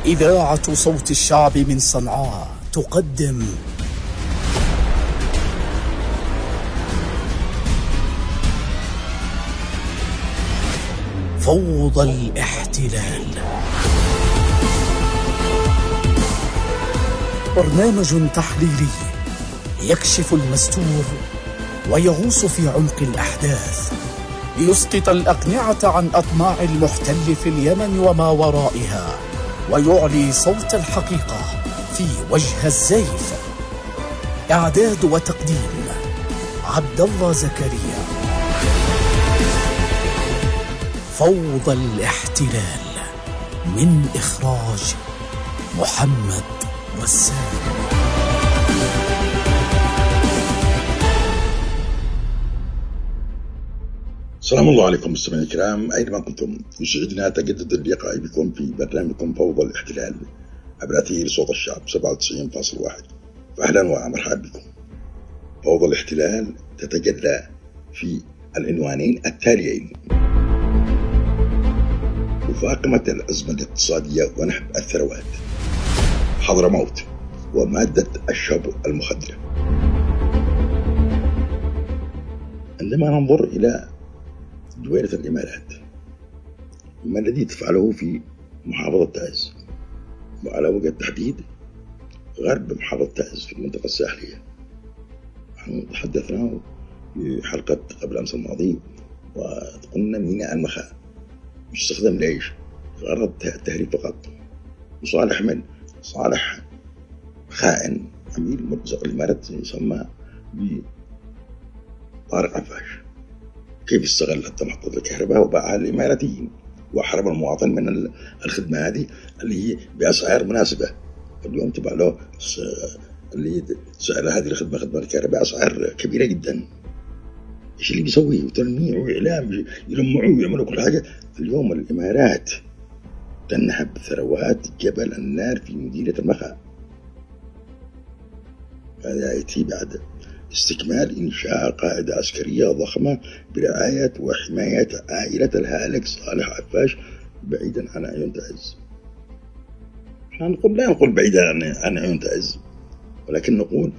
إذاعة صوت الشعب من صنعاء تقدم فوضى الاحتلال، برنامج تحليلي يكشف المستور ويغوص في عمق الأحداث ليسقط الأقنعة عن أطماع المحتل في اليمن وما ورائها، ويعلي صوت الحقيقة في وجه الزيف. إعداد وتقديم عبد الله زكريا. فوضى الاحتلال، من إخراج محمد وسام. السلام الله عليكم مستمعينا الكرام أينما كنتم، يسعدنا تجدد اللقاء بكم في برنامجكم فوضى الاحتلال عبر أثير صوت الشعب 97.1. فأهلا ومرحبا بكم. فوضى الاحتلال تتجلى في العنوانين التاليين: مفاقمة الأزمة الاقتصادية ونهب الثروات، حضرموت ومادة الشبر المخدرة. عندما ننظر إلى دويلة الإمارات، ما الذي تفعله في محافظة تعز، وعلى وجه التحديد غرب محافظة تعز في المنطقة الساحلية. نحن تحدثنا في حلقة قبل أمس الماضي وقلنا ميناء المخا يستخدم لإيش؟ غرض التهريب فقط. وصالح من صالح خائن عميل مرتزق الإمارات يسمى بطارق عفاش، كيف استغل حتى محطة الكهرباء وباعها للإماراتيين وحرم المواطن من الخدمة هذه اللي هي بأسعار مناسبة. اليوم تبع له اللي سعر هذه الخدمة، خدمة الكهرباء، أسعار كبيرة جدا. إيش اللي بيسويه؟ وتلميع وإعلام، يلمعوا ويعملوا كل حاجة. اليوم الإمارات تنهب ثروات جبل النار في مدينة المخا. هذا يأتي بعد استكمال إنشاء قاعدة عسكرية ضخمة برعاية وحماية عائلة الهالك صالح عفاش بعيدا عن عيون تعز. لا نقول بعيدا عن عيون تعز، ولكن نقول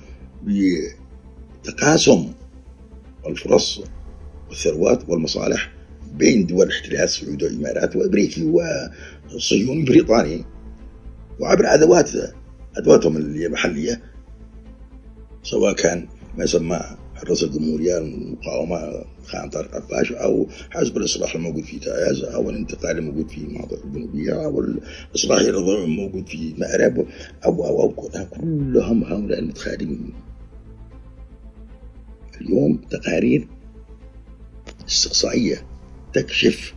بتقاسم الفرص والثروات والمصالح بين دول الاحتلال السعودي والإمارات وأمريكي وصهيوني بريطاني، وعبر أدواتهم المحلية، سواء كان ما يسمى حراس الجمهورية، المقاومة خان طارق عفاش، أو حزب الإصلاح الموجود في تعز، أو الانتقال الموجود في المناطق الجنوبية، أو الإصلاحي الموجود في مأرب، أو كلهم هؤلاء المتخارجين. اليوم تقارير استقصائية تكشف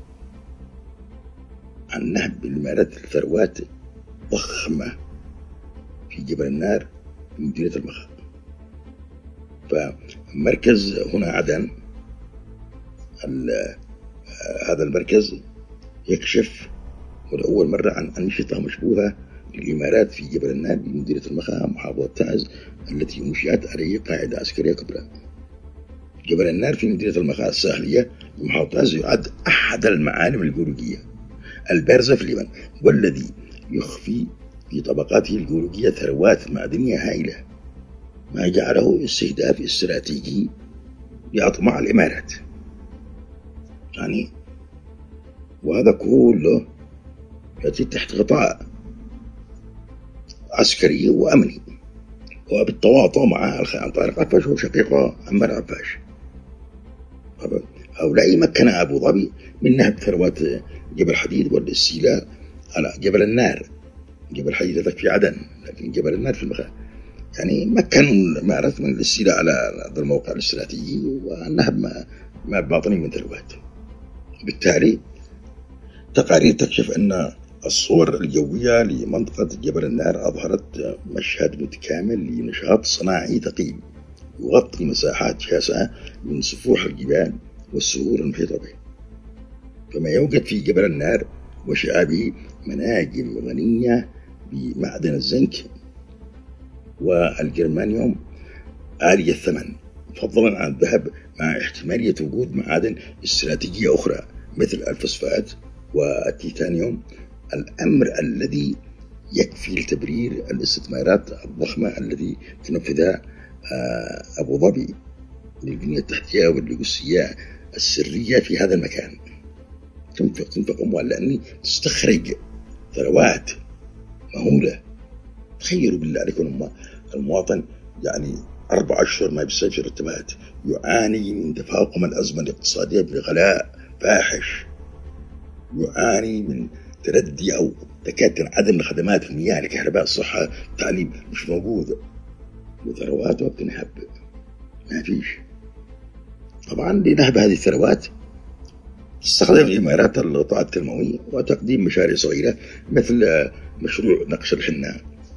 عن نهب الإمارات ثروات ضخمة في جبل النار في مدينة المخا. فمركز هنا عدن، هذا المركز يكشف ولأول مرة عن أنشطة مشبوهة للإمارات في جبل النار بمدينة المخا محافظة تعز، التي أنشئت عليه قاعدة عسكرية كبرى. جبل النار في مدينة المخا الساحلية بمحافظة تعز يعد أحد المعالم الجيولوجية البارزة في اليمن، والذي يخفي في طبقاته الجيولوجية ثروات معدنية هائلة، ما جعله استهداف استراتيجي لأطماع الإمارات. يعني وهذا كله يأتي تحت غطاء عسكري وأمني، وبالتواطؤ مع الخائن طارق عفاش وشقيقه عمار عفاش. هؤلاء مكن أبو ظبي من نهب ثروات جبل حديد والاستيلاء على جبل النار. جبل حديد في عدن، لكن جبل النار في المخا. يعني مكنوا الإمارات من الاستيلاء على هذا الموقع الاستراتيجي والنهب ما باطني من ثروات. بالتالي تقارير تكشف أن الصور الجوية لمنطقة جبل النار أظهرت مشهد متكامل لنشاط صناعي ثقيل يغطي مساحات شاسعة من سفوح الجبال والسهول المحيطة به. كما يوجد في جبل النار وشعابه مناجم غنية بمعدن الزنك والجرمانيوم عالي الثمن، فضلا عن الذهب، مع احتمالية وجود معادن استراتيجية أخرى مثل الفوسفات والتيتانيوم، الأمر الذي يكفي لتبرير الاستثمارات الضخمة التي تنفذها أبو ظبي للبنية التحتية واللوجستية السرية في هذا المكان. تنفق أموال لأني تستخرج ثروات مهولة. تخيلوا بالله عليكم المواطن يعني 4 أشهر ما بيستلف مرتبات، يعاني من تفاقم الأزمة الاقتصادية بغلاء فاحش، يعاني من تردي أو تكاد عدم الخدمات، المياه، الكهرباء، الصحة، التعليم مش موجود، وثرواته بتنهب ما فيش. طبعا لنهب هذه الثروات تستخدم الإمارات الغطاء التنموي وتقديم مشاريع صغيرة مثل مشروع نقش الحنة،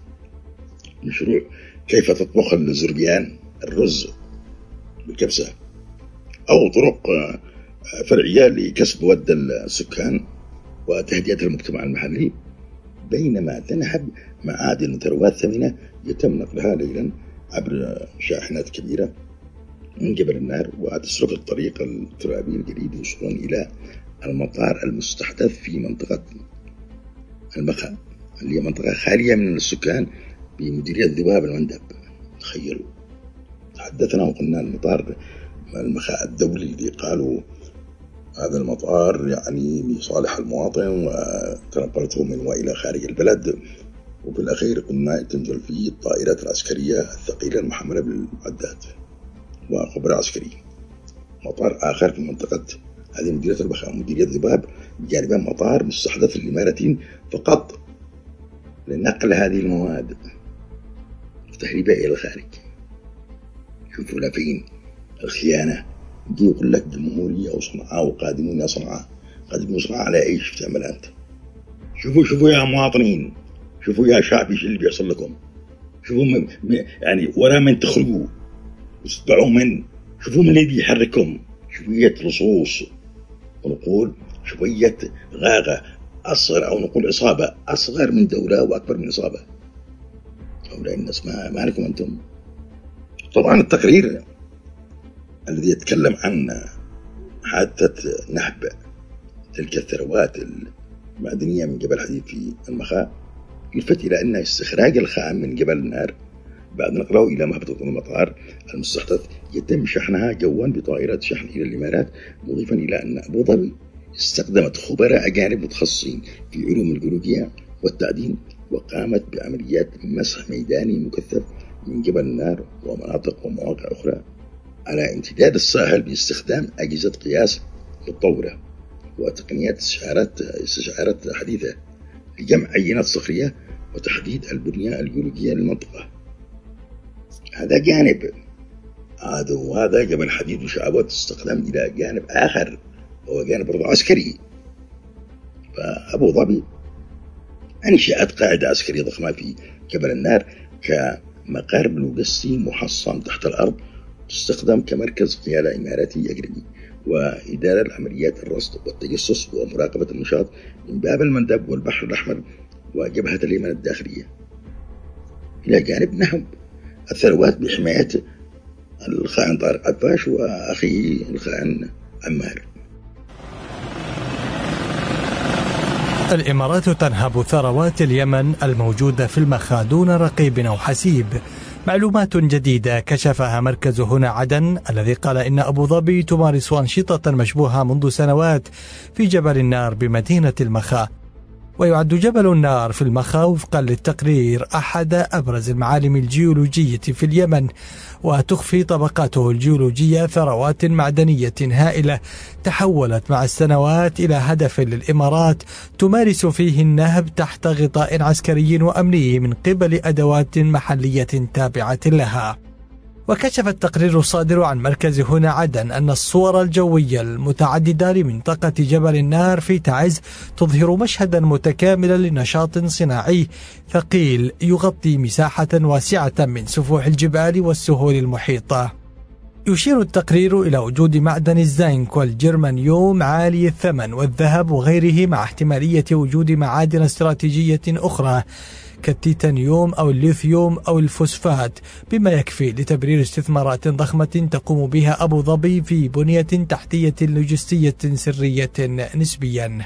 مشروع كيف تطبخ الزربيان، الرز بالكبسة، أو طرق فرعية لكسب ود السكان وتهدئة المجتمع المحلي، بينما تنهب معادن وثروات ثمينة يتم نقلها ليلا عبر شاحنات كبيرة من جبل النار وتسلك الطريق الترابي الجديد وصولا إلى المطار المستحدث في منطقة المخا، اللي هي منطقة خالية من السكان بمديرية ذباب المندب. تخيلوا، تحدثنا وقلنا المطار المخا الدولي اللي قالوا هذا المطار يعني لصالح المواطن وتنقلته من وإلى خارج البلد، وفي الأخير قلنا تنزل فيه الطائرات العسكرية الثقيلة المحملة بالمعدات وخبراء عسكري. مطار آخر في منطقة هذه مديرية المخا، مديرية ذباب، بجانبها مطار مستحدث للإماراتين فقط لنقل هذه المواد وتهريبها إلى الخارج. شوفوا لفين الخيانة. يجي يقول لك جمهورية وصنعاء وقادمون يا صنعاء، قادمون صنعاء على إيش بتعمل أنت؟ شوفوا يا مواطنين، شوفوا يا شعبي ايش اللي بيحصل لكم. شوفوا يعني ورا من تخرجوا وتتبعوا من، شوفوا من اللي بيحرككم. شوية لصوص ونقول شوية غاغة أصغر، أو نقول عصابة أصغر من دولة وأكبر من عصابة. هؤلاء الناس ما لكم أنتم. طبعا التقرير الذي يتكلم عن حادثة نهب تلك الثروات المعدنية من جبل حديد في المخا يلفت إلى أن استخراج الخام من جبل النار بعد نقله إلى مهبط المطار المستحدث يتم شحنها جوا بطائرات شحن إلى الإمارات، مضيفا إلى أن أبو ظبي استخدمت خبراء أجانب متخصصين في علوم الجيولوجيا والتعدين، وقامت بعمليات مسح ميداني مكثف من جبل النار ومناطق ومواقع أخرى على امتداد الساحل باستخدام أجهزة قياس متطورة وتقنيات استشعارات حديثة لجمع عينات صخرية وتحديد البنية الجيولوجية للمنطقة. هذا جانب، وهذا جبل حديد وشعبات استخدام إلى جانب آخر وهو جانب برضه عسكري. فأبو ظبي أنشأت قاعدة عسكرية ضخمة في جبل النار كمقر لوجستي محصن تحت الأرض، تستخدم كمركز قيادة إماراتي أجنبي وإدارة العمليات الرصد والتجسس ومراقبة النشاط من باب المندب والبحر الأحمر وجبهة اليمن الداخلية، إلى جانب نهب الثروات بحماية الخائن طارق عباش وأخيه الخائن عمار. الإمارات تنهب ثروات اليمن الموجودة في المخا دون رقيب أو حسيب. معلومات جديدة كشفها مركز هنا عدن الذي قال إن أبو ظبي تمارس أنشطة مشبوهة منذ سنوات في جبل النار بمدينة المخا. ويعد جبل النار في المخا وفقا للتقرير أحد أبرز المعالم الجيولوجية في اليمن، وتخفي طبقاته الجيولوجية ثروات معدنية هائلة تحولت مع السنوات إلى هدف للإمارات تمارس فيه النهب تحت غطاء عسكري وأمني من قبل أدوات محلية تابعة لها. وكشف التقرير الصادر عن مركز هنا عدن أن الصور الجوية المتعددة لمنطقة جبل النار في تعز تظهر مشهدا متكاملا لنشاط صناعي ثقيل يغطي مساحة واسعة من سفوح الجبال والسهول المحيطة. يشير التقرير إلى وجود معدن الزنك والجرمانيوم عالي الثمن والذهب وغيره، مع احتمالية وجود معادن استراتيجية أخرى كالتيتانيوم أو الليثيوم أو الفوسفات، بما يكفي لتبرير استثمارات ضخمة تقوم بها أبو ظبي في بنية تحتية لوجستية سرية نسبيا.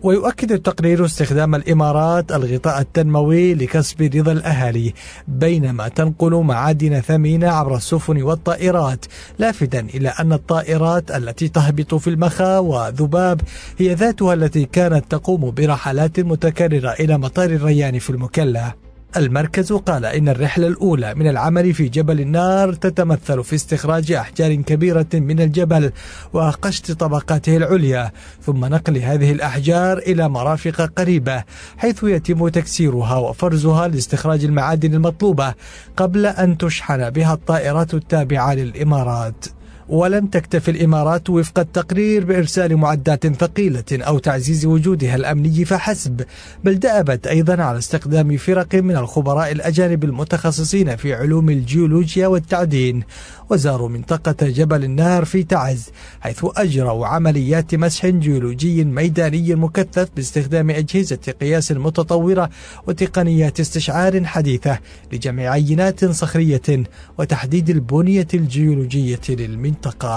ويؤكد التقرير استخدام الإمارات الغطاء التنموي لكسب رضا الأهالي بينما تنقل معادن ثمينة عبر السفن والطائرات، لافتا إلى أن الطائرات التي تهبط في المخا وذباب هي ذاتها التي كانت تقوم برحلات متكررة إلى مطار الريان في المكلا. المركز قال إن الرحلة الأولى من العمل في جبل النار تتمثل في استخراج أحجار كبيرة من الجبل وقشط طبقاته العليا، ثم نقل هذه الأحجار إلى مرافق قريبة حيث يتم تكسيرها وفرزها لاستخراج المعادن المطلوبة قبل أن تشحن بها الطائرات التابعة للإمارات. ولم تكتف الإمارات وفق التقرير بإرسال معدات ثقيلة أو تعزيز وجودها الأمني فحسب، بل دأبت أيضا على استخدام فرق من الخبراء الأجانب المتخصصين في علوم الجيولوجيا والتعدين، وزاروا منطقة جبل النار في تعز حيث أجروا عمليات مسح جيولوجي ميداني مكثف باستخدام أجهزة قياس متطورة وتقنيات استشعار حديثة لجمع عينات صخرية وتحديد البنية الجيولوجية للمنطقة.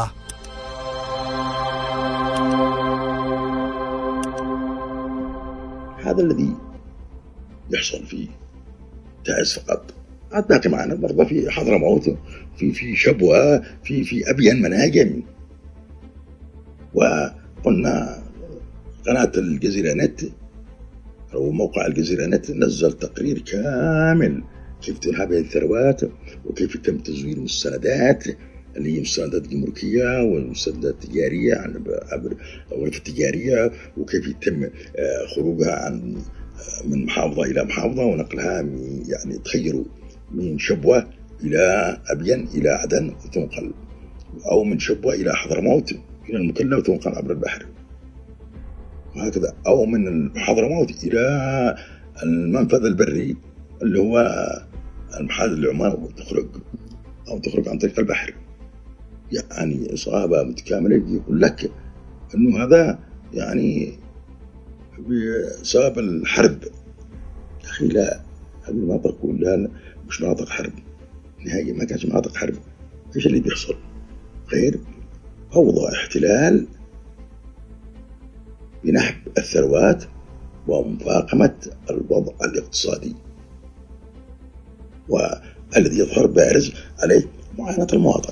هذا الذي يحصل في تعز فقط. عاد باقي معنا برضه في حضرموت، في شبوة، في أبين مناجم. وقلنا قناة الجزيرة نت أو موقع الجزيرة نت نزل تقرير كامل كيف تنهب هذه الثروات وكيف يتم تزوير المستندات اللي هي مستندات جمركية والمستندات التجارية عبر الغرفة التجارية، وكيف يتم خروجها من محافظة إلى محافظة ونقلها يعني تخيروا من شبوة إلى أبين إلى عدن وتنقل، أو من شبوة إلى حضرموت إلى المكلا وتنقل عبر البحر وهكذا، أو من حضرموت إلى المنفذ البري اللي هو المحاذ العمان وتخرج عن طريق البحر. يعني إصابة متكاملة يقول لك أنه هذا يعني بسبب الحرب. أخي لا، هذه المناطق كلها مش مناطق حرب نهائيا، ما كانش مناطق حرب. إيش اللي بيحصل؟ غير فوضى احتلال بنهب الثروات ومفاقمة الوضع الاقتصادي، والذي يظهر بارز عليه معاناة المواطن.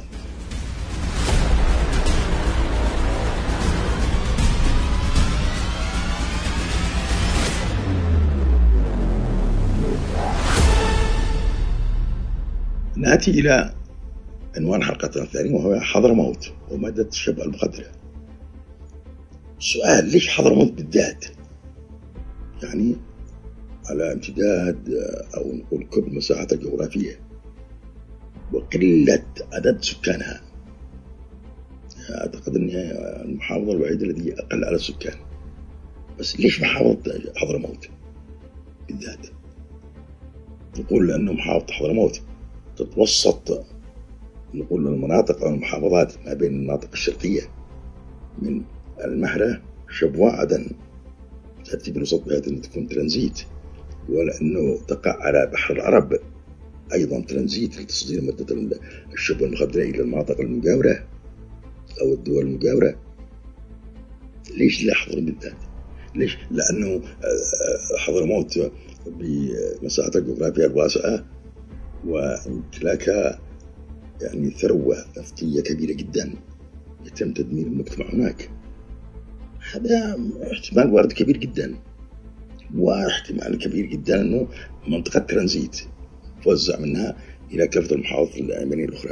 نأتي إلى عنوان حلقتنا الثانية وهو حضرموت ومادة الشبه المخدرة. السؤال ليش حضرموت بالذات؟ يعني على امتداد أو نقول كبر مساحتها الجغرافية وقلة عدد سكانها. أعتقد أنها المحافظة الوحيدة التي أقل على السكان. بس ليش محافظة حضرموت بالذات؟ نقول لأنه محافظة حضرموت تتوسط نقول المناطق أو المحافظات ما بين المناطق الشرقية من المهرة شبوة عدن، تأتي بالوسط بهذا أن تكون ترانزيت، ولأنه تقع على بحر العرب أيضا ترانزيت لتصدير مادة الشبوة المخدرة إلى المناطق المجاورة أو الدول المجاورة. ليش لا حضرموت بالذات؟ ليش؟ لأنه حضرموت بمساحتها الجغرافية الواسعة وامتلاكها يعني ثروة نفطية كبيرة جدا يتم تدمير المجتمع هناك. هذا احتمال وارد كبير جدا، واحتمال كبير جدا أنه منطقة ترانزيت توزع منها إلى كافة المحافظ اليمنية الأخرى.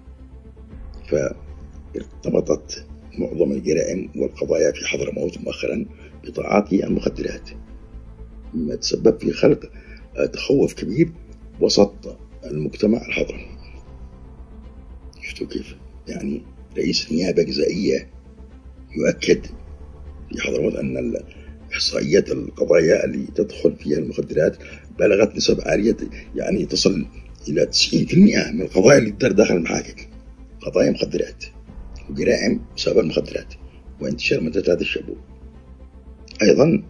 فارتبطت معظم الجرائم والقضايا في حضرموت مؤخرا بتعاطي المخدرات، مما تسبب في خلق تخوف كبير وسط المجتمع الحضرمي. شفتوا كيف؟ يعني رئيس نيابة جزائية يؤكد في حضرموت أن إحصائيات القضايا اللي تدخل فيها المخدرات بلغت نسب عالية، يعني تصل إلى 90% من القضايا اللي تدار داخل المحاكم قضايا مخدرات وجرائم بسبب المخدرات وانتشار مادة هذا الشبو. أيضا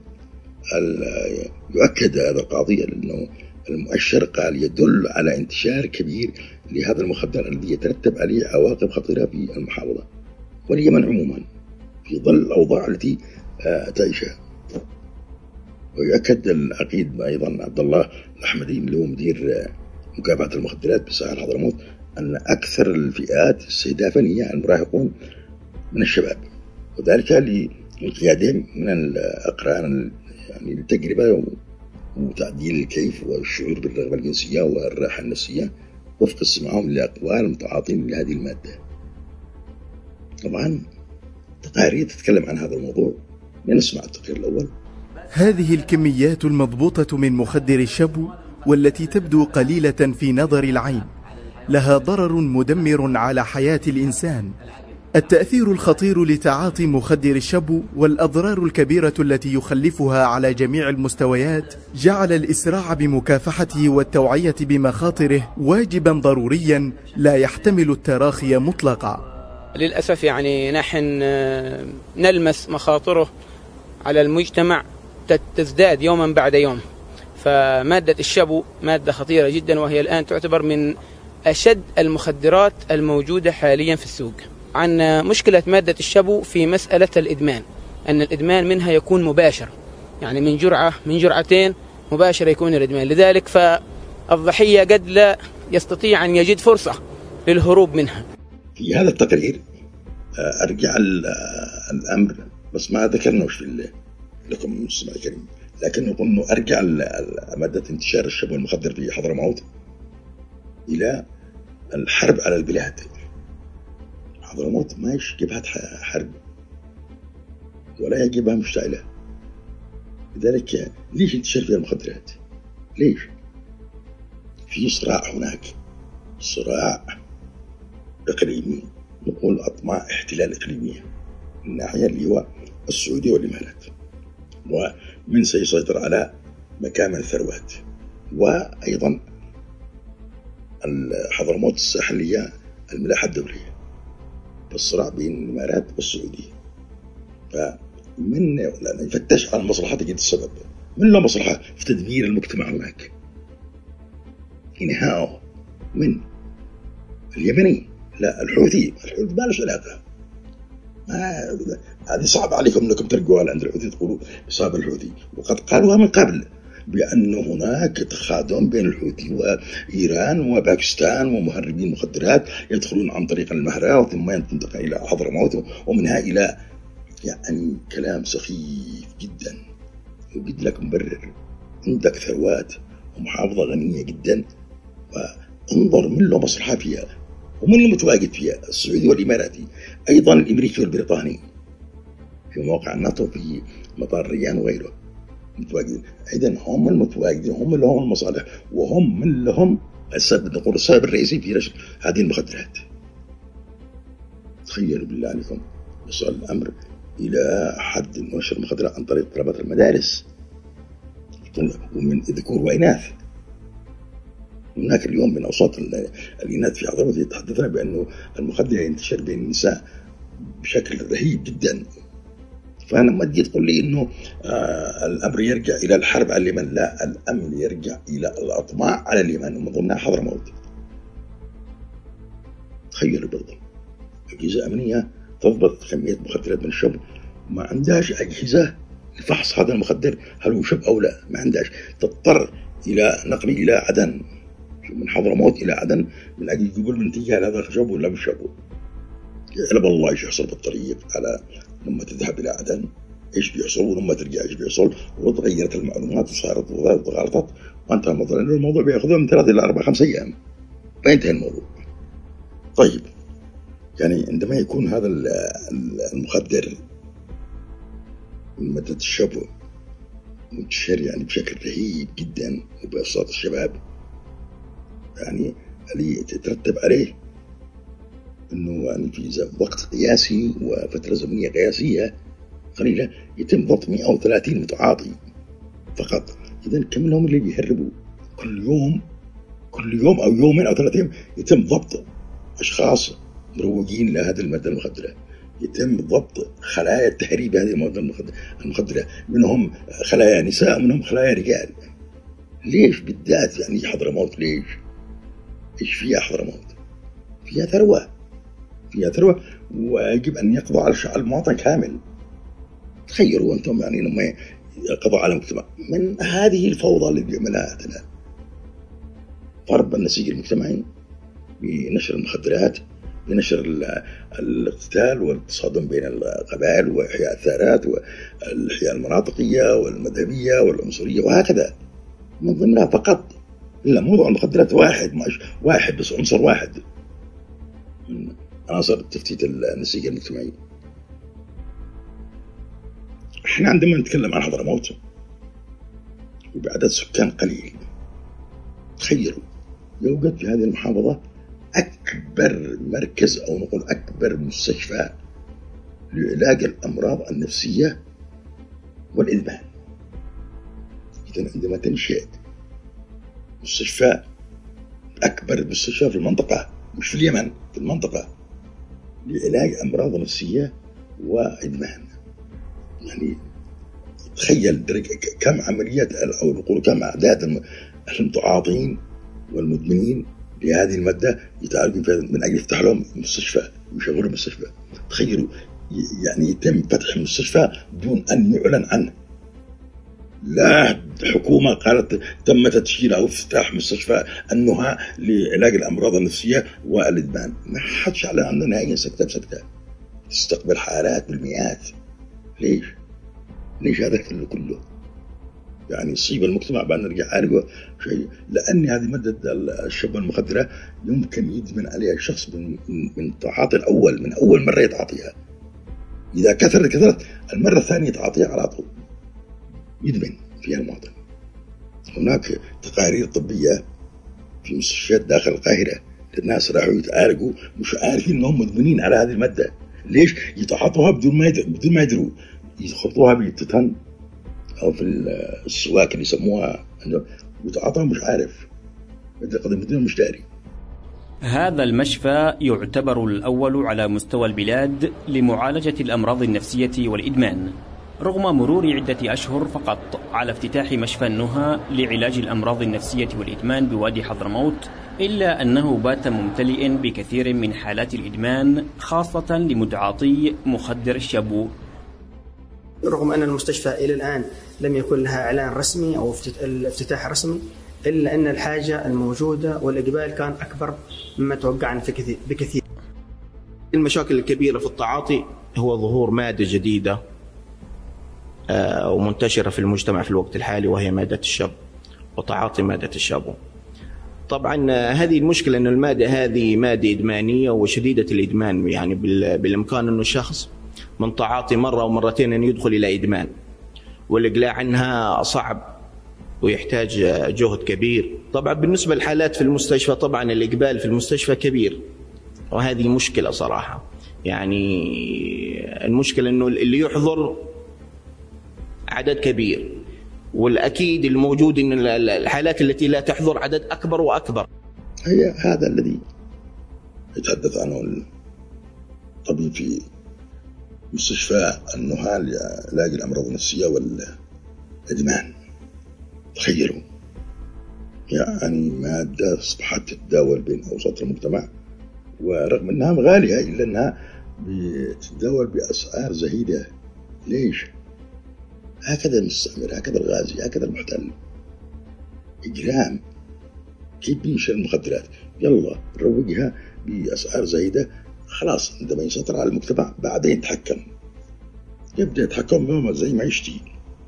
يؤكد هذا القاضي أنه المؤشر قال يدل على انتشار كبير لهذا المخدر الذي يترتب عليه عواقب خطيرة في المحافظة واليمن عموما في ظل الأوضاع التي تعيشها. ويؤكد العقيد أيضا عبد الله الأحمدي اللي هو مدير مكافحة المخدرات بساحل حضرموت أن أكثر الفئات استهدافا هي المراهقون من الشباب، وذلك لانقيادهم من الأقران يعني التجربة وتعديل الكيف والشعور بالرغبة الجنسية والراحة النفسية وفق استماعهم لأقوال المتعاطين لهذه المادة. طبعا تقارير تتكلم عن هذا الموضوع، لنسمع التقرير الأول. هذه الكميات المضبوطة من مخدر الشبو والتي تبدو قليلة في نظر العين لها ضرر مدمر على حياة الإنسان. التأثير الخطير لتعاطي مخدر الشبو والأضرار الكبيرة التي يخلفها على جميع المستويات جعل الإسراع بمكافحته والتوعية بمخاطره واجبا ضروريا لا يحتمل التراخي مطلقا. للأسف يعني نحن نلمس مخاطره على المجتمع تزداد يوما بعد يوم، فمادة الشبو مادة خطيرة جدا، وهي الآن تعتبر من أشد المخدرات الموجودة حاليا في السوق. عن مشكلة مادة الشبو في مسألة الإدمان، أن الإدمان منها يكون مباشر، يعني من جرعة من جرعتين مباشر يكون الإدمان، لذلك فالضحية قد لا يستطيع أن يجد فرصة للهروب منها. في هذا التقرير أرجع الأمر، بس ما ذكرناش لكم مستمع الكريم، لكن نقول إنه أرجع مادة انتشار الشبو المخدر في حضرموت إلى الحرب على البلاد. حضرموت ما يجيبها حرب ولا يجيبها مشتعلة، لذلك ليش انتشر فيها المخدرات؟ ليش؟ في صراع هناك، صراع إقليمي، نقول أطماع احتلال إقليمية من ناحية اللي هو السعودية والإمارات، ومن سيسيطر على مكامن الثروات، وأيضا حضرموت الساحلية الملاحة الدولية، بالصراع بين الإمارات والسعودية. فمن يفتش على المصلحة تجد السبب، من له مصلحة في تدمير المجتمع هناك، إنهاءه من اليمني، لا الحوثي ما له علاقة. هذه صعب عليكم أنكم ترجعوا عند الحوثي تقولوا بسبب الحوثي، وقد قالوها من قبل بأن هناك تخاذل بين الحوثي وإيران وباكستان ومهربين مخدرات يدخلون عن طريق المهرة ثم ينتقل إلى حضرموت ومنها إلى، يعني كلام سخيف جدا. وجد لك مبرر، عندك ثروات ومحافظة غنية جدا، وانظر من له مصلحة فيها ومن المتواجد فيها، السعودي والإماراتي، أيضا الأمريكي والبريطاني في موقع الناتو في مطار ريان وغيره متواجدين. إذن هم المتواجدين، هم اللي هم المصالح، وهم من لهم نقول السبب الرئيسي في نشر هذه المخدرات. تخيلوا بالله عليكم يصل الأمر إلى حد نشر المخدرات عن طريق طلبة المدارس ومن ذكور وإناث. هناك اليوم من أوساط الإناث في حضرموت يتحدثون بأنه المخدر ينتشر بين النساء بشكل رهيب جدا. فأنا ما تجي تقول لي إنه الأمر يرجع إلى الحرب على اليمن، لا، الأمر يرجع إلى الأطماع على اليمن ومن ضمنها حضرموت. تخيلوا بالضبط أجهزة أمنية تضبط كمية مخدرات من الشبو، ما عندهاش أجهزة لفحص هذا المخدر هل هو شب أو لا، ما عندهاش، تضطر إلى نقله إلى عدن، من حضرموت إلى عدن من أجل يقول من تيجي هذا شبو ولا مش شبو. يعلم الله إيش يحصل بالطريق على لما تذهب إلى عدن، إيش بيحصل، ولما ترجع إيش بيحصل، وتغيرت المعلومات وصارت وغلطت، وأنت الموضوع إنه الموضوع بيأخذه من 3 إلى 4-5 أيام وينتهي الموضوع. طيب يعني عندما يكون هذا المخدر من مادة الشبو منتشر يعني بشكل رهيب جدا وبأوساط الشباب، يعني اللي يترتب عليه انه يعني في وقت قياسي وفترة زمنية قياسية قليلة يتم ضبط 130 متعاطي فقط. إذن كم لهم اللي بيهربوا كل يوم أو يومين أو 3 أيام يتم ضبط أشخاص مروجين لهذه المادة المخدرة، يتم ضبط خلايا التهريب هذه المادة المخدرة، منهم خلايا نساء ومنهم خلايا رجال. ليش بالذات يعني حضرموت؟ ليش؟ إيش فيها حضرموت؟ فيها ثروة ويجب أن يقضوا على المواطن كامل. تخيلوا أنتم يعني لما قضاء على المجتمع من هذه الفوضى اللي بيعملها هذا ضرب النسيج المجتمعي بنشر المخدرات، بنشر الاقتتال والتصادم بين القبائل وإحياء الثارات والإحياء المناطقية والمذهبية والعنصرية وهكذا. من ضمنها فقط إلا موضوع المخدرات واحد بس، عنصر واحد من عناصر تفتيت النسيج المجتمعي. احنا عندما نتكلم عن حضرموت وبعدد سكان قليل، تخيلوا يوجد في هذه المحافظة أكبر مركز أو نقول أكبر مستشفى لعلاج الأمراض النفسية والإدمان. إذن عندما تنشئ مستشفى، أكبر مستشفى في المنطقة مش في اليمن، في المنطقة، لعلاج أمراض نفسية وإدمان، يعني تخيل كم عمليات أو نقول كم أعداد المتعاطين والمدمنين لهذه المادة يتعالجون من أجل يفتح لهم مستشفى ويشغلوا مستشفى. تخيلوا يعني يتم فتح المستشفى بدون أن يعلن عنه، لا حكومة قالت تم تدشين أو افتتاح مستشفى النهى لعلاج الأمراض النفسية والإدمان، ما حدش أعلن عنه نهائيا، سكتة بسكتة، تستقبل حالات بالمئات. ليش هذا كله؟ يعني يصيب المجتمع بأن نرجع عالجه شيء، لأن هذه مادة الشبه المخدرة يمكن يدمن عليها الشخص من التعاطي الأول، من أول مرة يتعاطيها. إذا كثرت المرة الثانية يتعاطيها على طول، يدمن فيها المواطن. هناك تقارير طبية في مستشفيات داخل القاهرة الناس راحوا يتعالجوا مش عارفين أنهم مدمنين على هذه المادة. ليش؟ يتعاطوها بدون ما يدروا، يخلطوها بالتتن أو في السواك اللي يسموها، ويتعاطوها مش عارف، بدون مش داري. هذا المشفى يعتبر الأول على مستوى البلاد لمعالجة الأمراض النفسية والإدمان، رغم مرور عدة أشهر فقط على افتتاح مشفى النهى لعلاج الأمراض النفسية والإدمان بوادي حضرموت، إلا أنه بات ممتلئا بكثير من حالات الإدمان، خاصة لمتعاطي مخدر الشابو. رغم أن المستشفى إلى الآن لم يكن لها إعلان رسمي أو افتتاح رسمي، إلا أن الحاجة الموجودة والإقبال كان أكبر مما توقعنا بكثير. المشاكل الكبيرة في التعاطي هو ظهور مادة جديدة ومنتشرة في المجتمع في الوقت الحالي، وهي مادة الشاب وتعاطي مادة الشابو. طبعا هذه المشكلة أن المادة هذه مادة إدمانية وشديدة الإدمان، يعني بالإمكان أنه الشخص من تعاطي مرة أو مرتين أن يدخل إلى إدمان، والإقلاع عنها صعب ويحتاج جهد كبير. طبعا بالنسبة للحالات في المستشفى، طبعا الإقبال في المستشفى كبير، وهذه مشكلة صراحة. يعني المشكلة أنه اللي يحضر عدد كبير، والأكيد الموجود أن الحالات التي لا تحضر عدد أكبر وأكبر. هي هذا الذي يتحدث عنه الطبيب في مستشفى النهى لعلاج الأمراض النفسية والإدمان. تخيلوا يعني مادة أصبحت تتداول بين أوساط المجتمع، ورغم أنها غالية إلا أنها بتتداول بأسعار زهيدة. ليش؟ هكذا المستعمر، هكذا الغازي، هكذا المحتل، إجرام. كيف بينشر المخدرات؟ يلا نروجها بأسعار زهيدة، خلاص عندما يسيطر على المجتمع بعدين يتحكم، يبدأ يتحكم زي ما يشتي،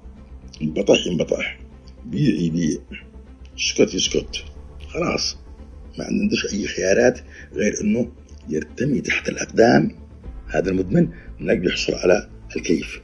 ينبطح، بيع، يسكت، خلاص ما عندوش أي خيارات غير أنه يرتمي تحت الأقدام هذا المدمن من أجل يحصل على الكيف.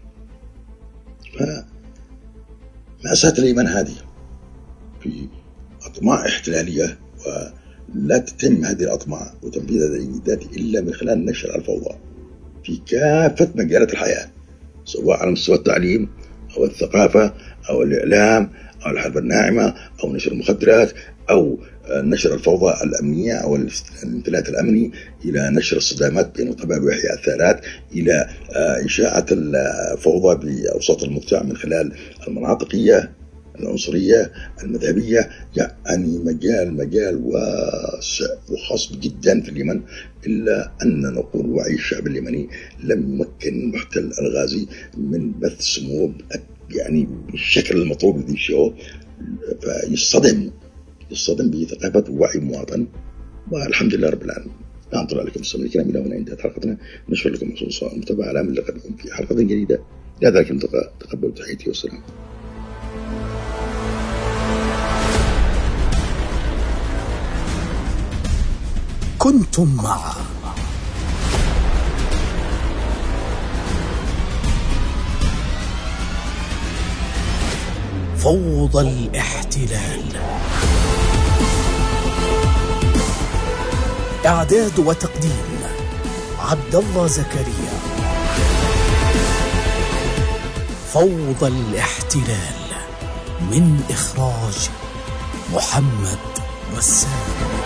فمأساة اليمن هذه في أطماع احتلالية، ولا تتم هذه الأطماع وتنفيذ هذه الجدات إلا من خلال نشر الفوضى في كافة مجالات الحياة، سواء على مستوى التعليم أو الثقافة أو الإعلام أو الحرب الناعمة أو نشر المخدرات أو نشر الفوضى الأمنية أو الانفلات الأمني، إلى نشر الصدامات بين القبائل وإحياء الثارات، إلى إشاعة الفوضى بأوساط المجتمع من خلال المناطقية، العنصرية، المذهبية. يعني مجال واسع وخاص جدا في اليمن، إلا أن نقول وعي الشعب اليمني لم يمكن المحتل الغازي من بث سموم يعني بالشكل المطلوب لذي الشو، فيصطدم بثقافة ووعي المواطن. والحمد لله رب العالمين. أنطر عليكم السلام الكرام. إلى هنا انتهت حلقتنا. نشكر لكم خصوصا المتابعة على من لقى بكم في حلقة جديدة. إلى ذلك الملتقى تقبلوا تحياتي والسلام. كنتم مع فوضى الاحتلال. إعداد وتقديم عبد الله زكريا. فوضى الاحتلال من إخراج محمد رسام.